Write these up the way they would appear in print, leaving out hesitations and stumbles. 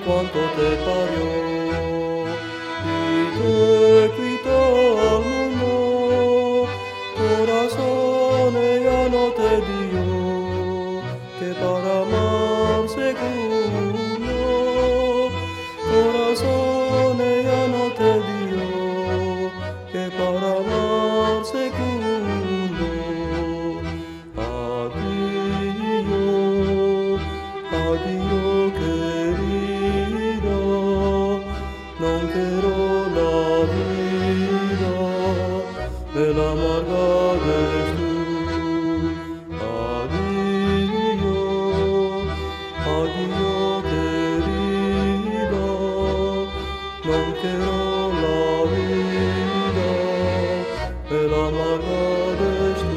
cuánto te parió y te quitó al mundo. Corazón ella no te dio, que para amar seguro. Corazón ella no te dio, que para amar seguro. Adiós, adiós querida, non quiero la vida, me la amargades tú. Adiós, adiós querida, non quiero la vida, me la amargades tú.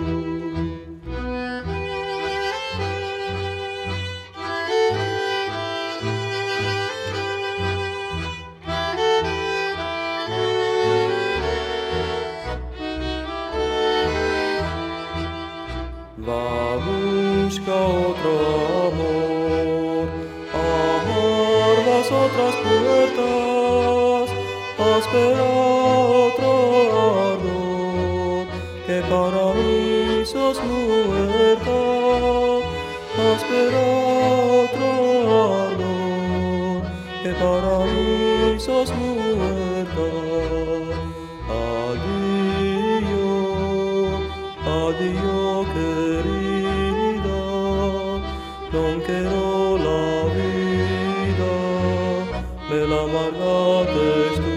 Va, busca otro amor, amor las otras puertas, espera otro ardor, que para mí sos muerta. Espera otro ardor, que para mí sos muerta. Adiós, adiós querida, non quiero la vida, me la amargades tú.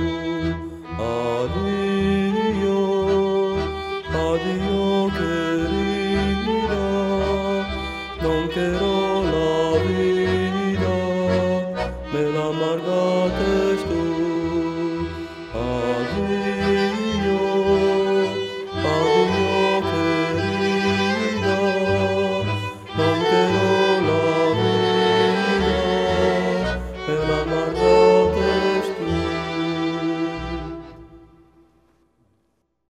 Adiós, adiós querida, non quiero la vida, me la amargades tú.